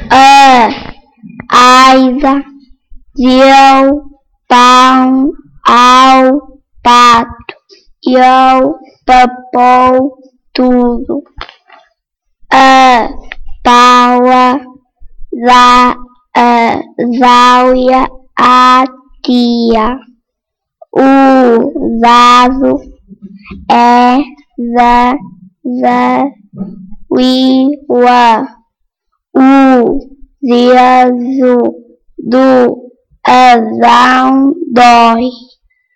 A, aiva, eu, pão, ao, pato, eu, papou, tudo. A, paula, záuia, a tia. O, vaso, uiva. O, zezo, do, azão, dói.